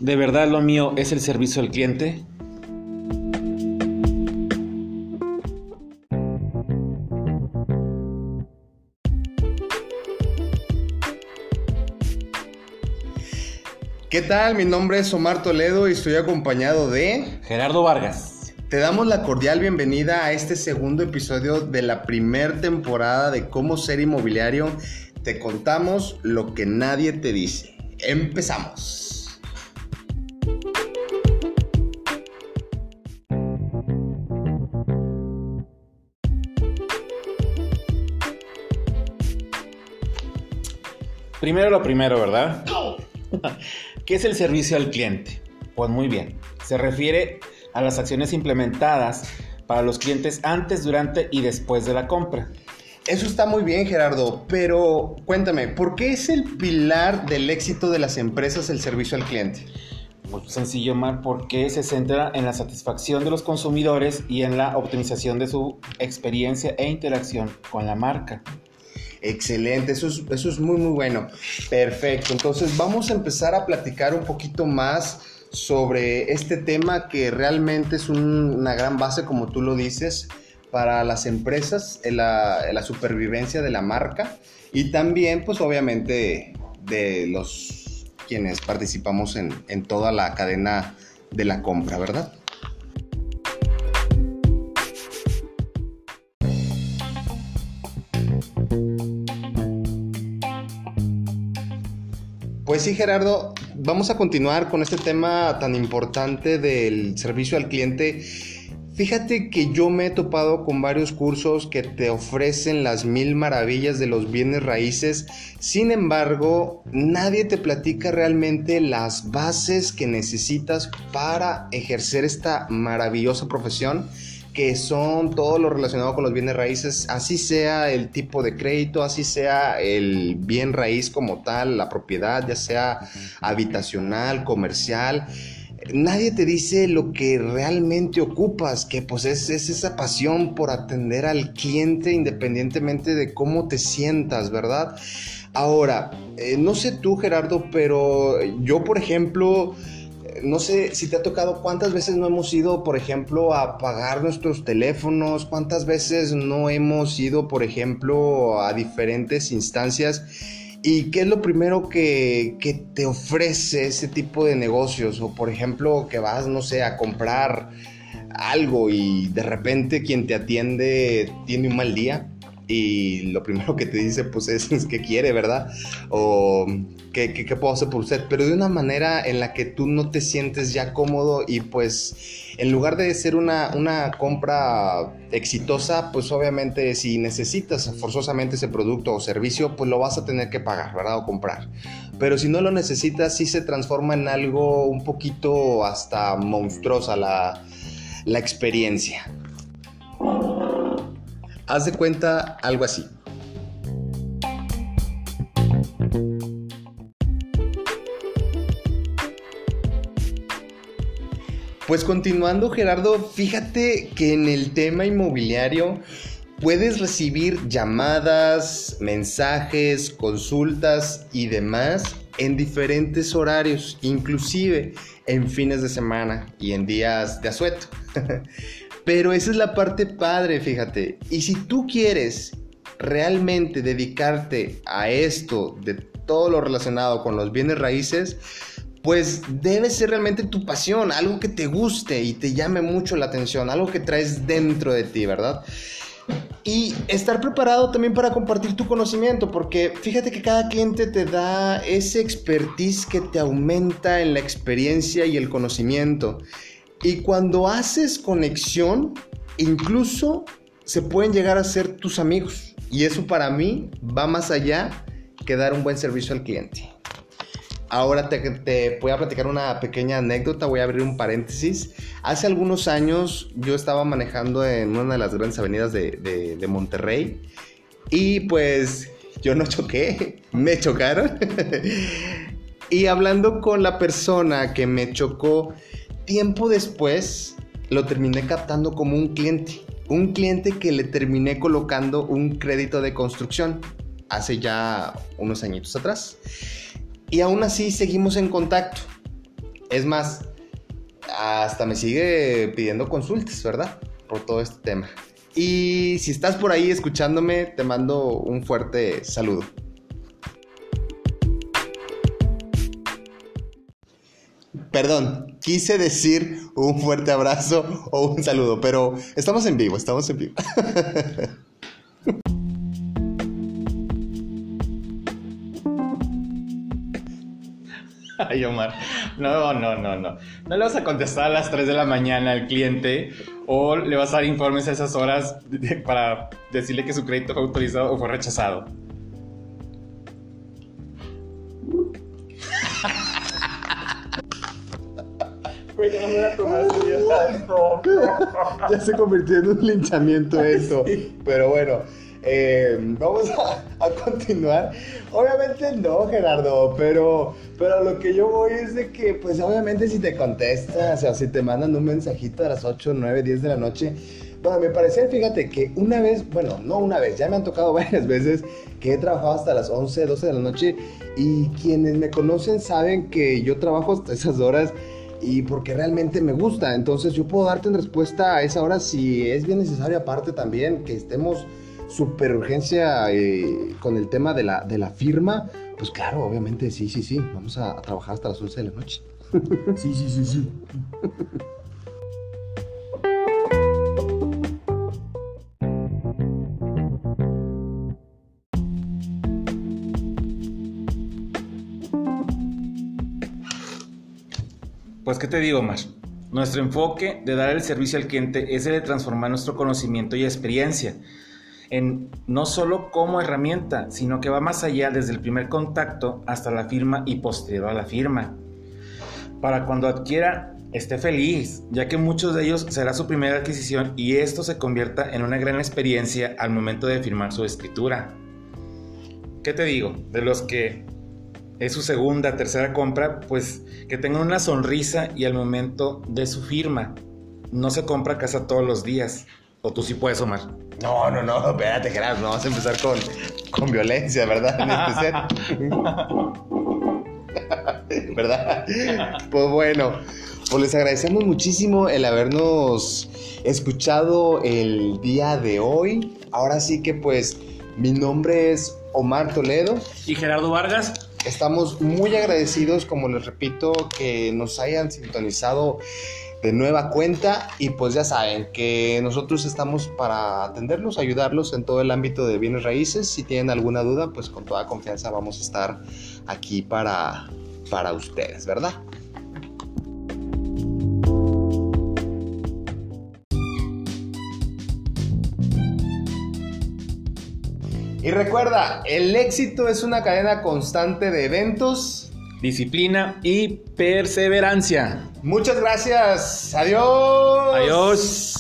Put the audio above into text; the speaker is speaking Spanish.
¿De verdad lo mío es el servicio al cliente? ¿Qué tal? Mi nombre es Omar Toledo y estoy acompañado de Gerardo Vargas. Te damos la cordial bienvenida a este segundo episodio de la primera temporada de Cómo Ser Inmobiliario. Te contamos lo que nadie te dice. ¡Empezamos! Primero lo primero, ¿verdad? ¿Qué es el servicio al cliente? Pues muy bien, se refiere a las acciones implementadas para los clientes antes, durante y después de la compra. Eso está muy bien, Gerardo, pero cuéntame, ¿por qué es el pilar del éxito de las empresas el servicio al cliente? Pues sencillo, Mar, porque se centra en la satisfacción de los consumidores y en la optimización de su experiencia e interacción con la marca. Excelente, eso es muy bueno. Perfecto, entonces vamos a empezar a platicar un poquito más sobre este tema que realmente es una gran base, como tú lo dices, para las empresas, en la supervivencia de la marca y también, pues obviamente, de los quienes participamos en toda la cadena de la compra, ¿verdad? Pues sí, Gerardo, vamos a continuar con este tema tan importante del servicio al cliente. Fíjate que yo me he topado con varios cursos que te ofrecen las 1000 maravillas de los bienes raíces. Sin embargo, nadie te platica realmente las bases que necesitas para ejercer esta maravillosa profesión, que son todo lo relacionado con los bienes raíces, así sea el tipo de crédito, así sea el bien raíz como tal, la propiedad, ya sea habitacional, comercial. Nadie te dice lo que realmente ocupas, que pues es esa pasión por atender al cliente independientemente de cómo te sientas, ¿verdad? Ahora, no sé tú, Gerardo, pero yo, por ejemplo, no sé si te ha tocado cuántas veces no hemos ido, por ejemplo, a pagar nuestros teléfonos, cuántas veces no hemos ido, por ejemplo, a diferentes instancias. ¿Y qué es lo primero que te ofrece ese tipo de negocios? O por ejemplo, que vas, no sé, a comprar algo y de repente quien te atiende tiene un mal día y lo primero que te dice pues es ¿qué quiere, verdad? O ¿qué puedo hacer por usted? Pero de una manera en la que tú no te sientes ya cómodo y pues en lugar de ser una compra exitosa, pues obviamente si necesitas forzosamente ese producto o servicio, pues lo vas a tener que pagar, ¿verdad? O comprar. Pero si no lo necesitas, sí se transforma en algo un poquito hasta monstruosa la experiencia. Haz de cuenta algo así. Pues continuando, Gerardo, fíjate que en el tema inmobiliario puedes recibir llamadas, mensajes, consultas y demás en diferentes horarios, inclusive en fines de semana y en días de asueto. Pero esa es la parte padre, fíjate. Y si tú quieres realmente dedicarte a esto de todo lo relacionado con los bienes raíces, pues debe ser realmente tu pasión, algo que te guste y te llame mucho la atención, algo que traes dentro de ti, ¿verdad? Y estar preparado también para compartir tu conocimiento, porque fíjate que cada cliente te da ese expertise que te aumenta en la experiencia y el conocimiento. Y cuando haces conexión, incluso se pueden llegar a ser tus amigos. Y eso para mí va más allá que dar un buen servicio al cliente. Ahora te voy a platicar una pequeña anécdota, voy a abrir un paréntesis. Hace algunos años yo estaba manejando en una de las grandes avenidas de Monterrey y pues yo no choqué, me chocaron. Y hablando con la persona que me chocó, tiempo después lo terminé captando como un cliente que le terminé colocando un crédito de construcción hace ya unos añitos atrás. Y aún así seguimos en contacto. Es más, hasta me sigue pidiendo consultas, ¿verdad? Por todo este tema. Y si estás por ahí escuchándome, te mando un fuerte saludo. Perdón, quise decir un fuerte abrazo o un saludo, pero estamos en vivo. Ay, Omar, no. No le vas a contestar a las 3 de la mañana al cliente o le vas a dar informes a esas horas para decirle que su crédito fue autorizado o fue rechazado. Ya se convirtió en un linchamiento esto. Sí. Pero bueno, vamos a continuar. Obviamente no, Gerardo, pero a lo que yo voy es de que, pues obviamente si te contestas, o sea, si te mandan un mensajito a las 8, 9, 10 de la noche, bueno, me parecía, fíjate que una vez, bueno, no una vez, ya me han tocado varias veces que he trabajado hasta las 11, 12 de la noche y quienes me conocen saben que yo trabajo hasta esas horas y porque realmente me gusta, entonces yo puedo darte una respuesta a esa hora si es bien necesario, aparte también que estemos súper urgencia con el tema de la firma, pues claro, obviamente sí, vamos a trabajar hasta las 11 de la noche. Sí. Pues, ¿qué te digo, Omar? Nuestro enfoque de dar el servicio al cliente es el de transformar nuestro conocimiento y experiencia en no solo como herramienta, sino que va más allá desde el primer contacto hasta la firma y posterior a la firma. Para cuando adquiera, esté feliz, ya que muchos de ellos será su primera adquisición y esto se convierta en una gran experiencia al momento de firmar su escritura. ¿Qué te digo? De los que es su segunda, tercera compra, pues que tengan una sonrisa y al momento de su firma. No se compra casa todos los días. ¿O tú sí puedes, Omar? No, espérate, Gerardo, no vamos a empezar con violencia, ¿verdad? En este set. ¿Verdad? Pues bueno, pues les agradecemos muchísimo el habernos escuchado el día de hoy. Ahora sí que pues mi nombre es Omar Toledo. Y Gerardo Vargas. Estamos muy agradecidos, como les repito, que nos hayan sintonizado de nueva cuenta y pues ya saben que nosotros estamos para atenderlos, ayudarlos en todo el ámbito de bienes raíces. Si tienen alguna duda, pues con toda confianza vamos a estar aquí para ustedes, ¿verdad? Y recuerda, el éxito es una cadena constante de eventos, disciplina y perseverancia. Muchas gracias. Adiós. Adiós.